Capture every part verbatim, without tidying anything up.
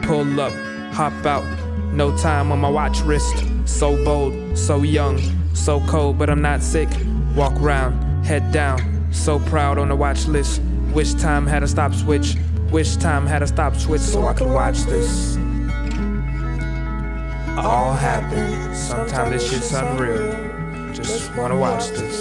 Pull up, hop out, no time on my watch wrist. So bold, so young, so cold, but I'm not sick. Walk round, head down, so proud on the watch list. Wish time had a stop switch, wish time had a stop switch so I could watch this all happen. Sometimes this shit's unreal. Just wanna watch this.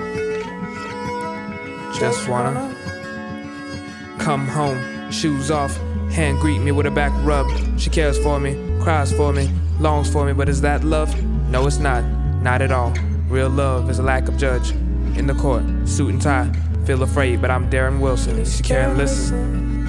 Just wanna come home, shoes off, hand greet me with a back rub. She cares for me, cries for me, longs for me, but is that love? No, it's not, not at all. Real love is a lack of judge. In the court, suit and tie, feel afraid, but I'm Darren Wilson. She can't listen.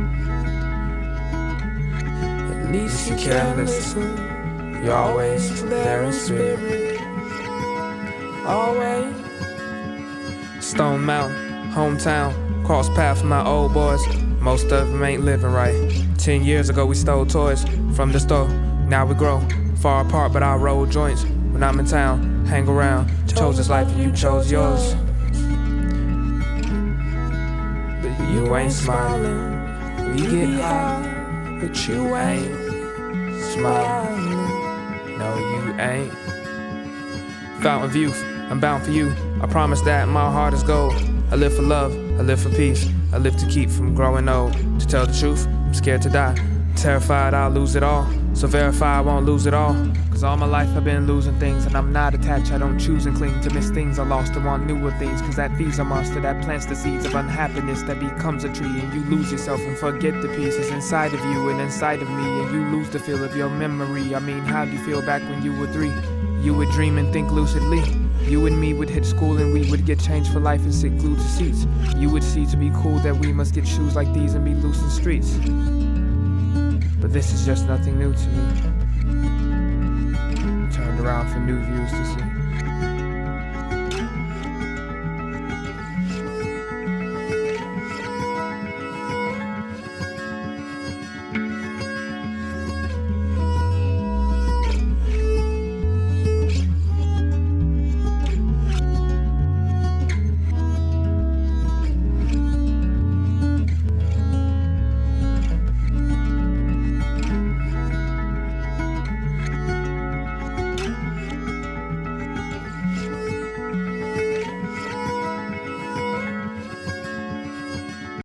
At least you can't listen. You're always there in spirit. Always. Stone Mountain, hometown, cross paths with my old boys. Most of them ain't living right. Ten years ago we stole toys from the store. Now we grow far apart, but I roll joints when I'm in town. Hang around, chose this life and you chose yours. But you ain't smiling. We get high, but you ain't smiling. No, you ain't. Fountain of youth, I'm bound for you. I promise that my heart is gold. I live for love, I live for peace. I live to keep from growing old. To tell the truth, I'm scared to die. Terrified I'll lose it all. So verify I won't lose it all. Cause all my life I've been losing things. And I'm not attached, I don't choose and cling to miss things I lost and want newer things. Cause that feeds a monster that plants the seeds of unhappiness that becomes a tree. And you lose yourself and forget the pieces inside of you and inside of me. And you lose the feel of your memory. I mean, how'd you feel back when you were three? You would dream and think lucidly. You and me would hit school and we would get changed for life and sit glued to seats. You would see to be cool that we must get shoes like these and be loose in streets. But this is just nothing new to me. I turned around for new views to see.